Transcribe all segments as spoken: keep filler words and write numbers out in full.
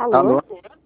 Alô? Alô?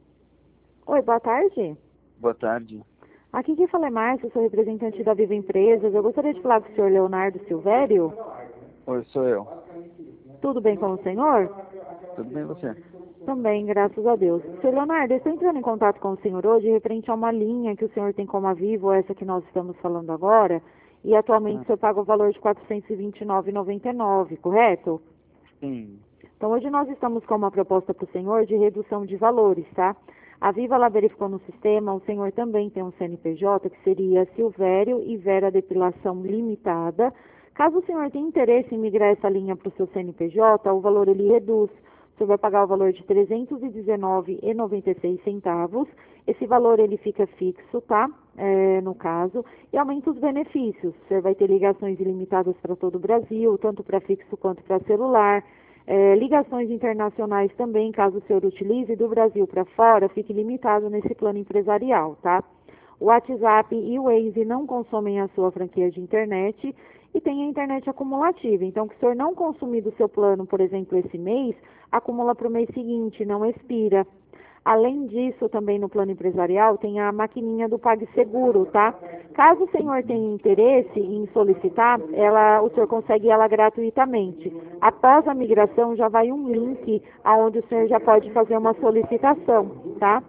Oi, boa tarde. Boa tarde. Aqui quem fala é Márcia, sou representante da Viva Empresas. Eu gostaria de falar com o senhor Leonardo Silvério. Oi, sou eu. Tudo bem com o senhor? Tudo bem você? Também, graças a Deus. senhor Leonardo, eu estou entrando em contato com o senhor hoje referente a uma linha que o senhor tem como a Vivo, essa que nós estamos falando agora, e atualmente Ah. o senhor paga o valor de quatrocentos e vinte e nove reais e noventa e nove centavos, correto? Sim. Então, hoje nós estamos com uma proposta para o senhor de redução de valores, tá? A Viva, ela verificou no sistema, o senhor também tem um C N P J, que seria Silvério e Vera Depilação Limitada. Caso o senhor tenha interesse em migrar essa linha para o seu C N P J, o valor ele reduz. O senhor vai pagar o valor de trezentos e dezenove reais e noventa e seis centavos. Esse valor ele fica fixo, tá? É, no caso, e aumenta os benefícios. O senhor vai ter ligações ilimitadas para todo o Brasil, tanto para fixo quanto para celular. É, ligações internacionais também, caso o senhor utilize do Brasil para fora, fique limitado nesse plano empresarial, tá? O WhatsApp e o Waze não consomem a sua franquia de internet e tem a internet acumulativa. Então, que o senhor não consumir do seu plano, por exemplo, esse mês, acumula para o mês seguinte, não expira. Além disso, também no plano empresarial, tem a maquininha do PagSeguro, tá? Caso o senhor tenha interesse em solicitar, ela, o senhor consegue ela gratuitamente. Após a migração, já vai um link aonde o senhor já pode fazer uma solicitação, tá?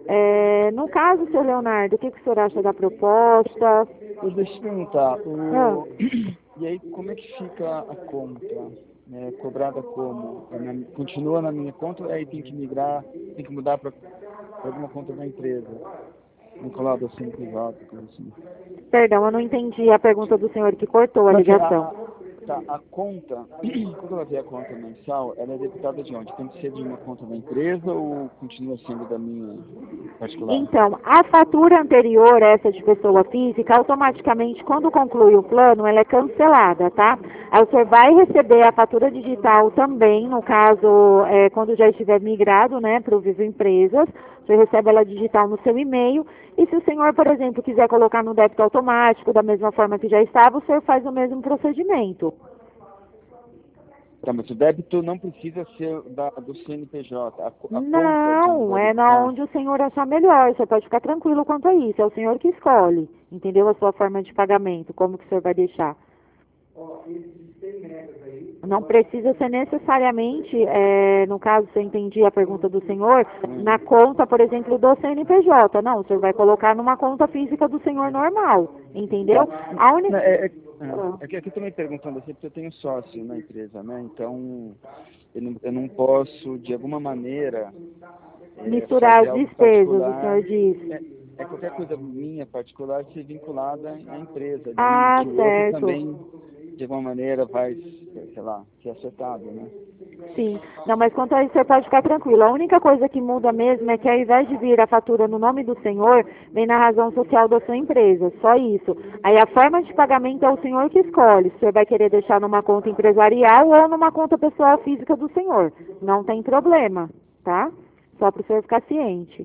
É, no caso, senhor Leonardo, o que, que o senhor acha da proposta? Mas deixa eu te perguntar, Ah. o... e aí como é que fica a conta? É, cobrada como? É na- Continua na minha conta ou aí tem que migrar, tem que mudar para alguma conta da empresa? Vinculado ao C N P J, coisa assim. Perdão, eu não entendi a pergunta do senhor que cortou a Mas, assim, ligação. a, tá, a conta, quando ela vê a conta mensal, ela é debitada de onde? Tem que ser de uma conta da empresa ou continua sendo da minha particular? Então, a fatura anterior, essa de pessoa física, automaticamente, quando conclui o plano, ela é cancelada, tá? Aí o senhor vai receber a fatura digital também, no caso, é, quando já estiver migrado, né, para o Vivo Empresas, o senhor recebe ela digital no seu e-mail, e se o senhor, por exemplo, quiser colocar no débito automático, da mesma forma que já estava, o senhor faz o mesmo procedimento. Tá, mas o débito não precisa ser da, do C N P J. A, co- a conta de onde Não, vai é na debitar. onde o senhor achar melhor. Você pode ficar tranquilo quanto a isso. É o senhor que escolhe, entendeu? A sua forma de pagamento, como que o senhor vai deixar. Não precisa ser necessariamente, é, no caso, se eu entendi a pergunta do senhor, na conta, por exemplo, do C N P J. Não, o senhor vai colocar numa conta física do senhor normal, entendeu? A Não, única... É, é, é, é que aqui também perguntando assim, porque eu tenho sócio na empresa, né? Então, eu não, eu não posso, de alguma maneira, é, Misturar fazer as algo despesas, o particular. senhor diz. É, é qualquer coisa minha particular ser vinculada à empresa, de Ah, que o outro certo. também, de alguma maneira, vai, sei lá, ser afetado, né? Sim. Não, mas quanto a isso, você pode ficar tranquilo. A única coisa que muda mesmo é que ao invés de vir a fatura no nome do senhor, vem na razão social da sua empresa. Só isso. Aí a forma de pagamento é o senhor que escolhe. Se o senhor vai querer deixar numa conta empresarial ou numa conta pessoal física do senhor. Não tem problema, tá? Só para o senhor ficar ciente.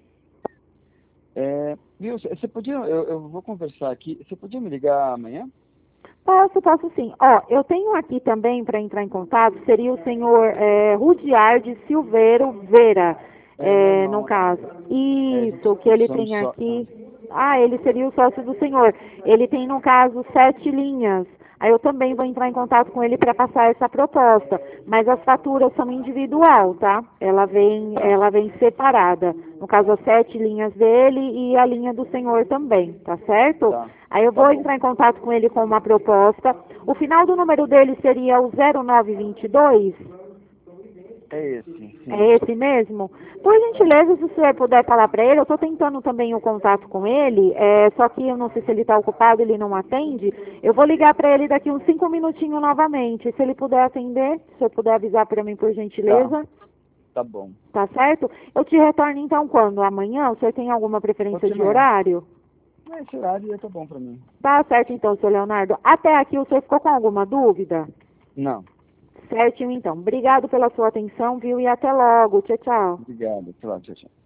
É, viu, você podia, eu, eu vou conversar aqui, você podia me ligar amanhã? Posso, posso sim. Ó, eu tenho aqui também para entrar em contato, seria o senhor é, Rudiardi Silveiro Vera, É, meu é, no irmão, caso. é, a Isso, gente, que ele somos tem só, ah, aqui. Ah, ele seria o sócio do senhor. Ele tem, no caso, sete linhas. Aí eu também vou entrar em contato com ele para passar essa proposta. Mas as faturas são individual, tá? Ela vem, tá, ela vem separada. No caso, as sete linhas dele e a linha do senhor também, tá certo? tá, Aí eu tá vou bom. entrar em contato com ele com uma proposta. O final do número dele seria o zero nove dois dois. É esse, sim. É esse mesmo? Por gentileza, se o senhor puder falar para ele, eu estou tentando também o contato com ele, é, só que eu não sei se ele está ocupado, ele não atende. Eu vou ligar para ele daqui uns cinco minutinhos novamente. Se ele puder atender, se o senhor puder avisar para mim, por Tá, gentileza, tá bom. tá certo? Eu te retorno então quando? Amanhã? O senhor tem alguma Pode preferência ser de amanhã. horário? É, esse horário já tá bom pra mim. Tá certo então, senhor Leonardo. Até aqui o senhor ficou com alguma dúvida? Não, Certinho então. Obrigado pela sua atenção, viu? E até logo. Tchau, tchau. obrigado. Tchau, tchau, tchau.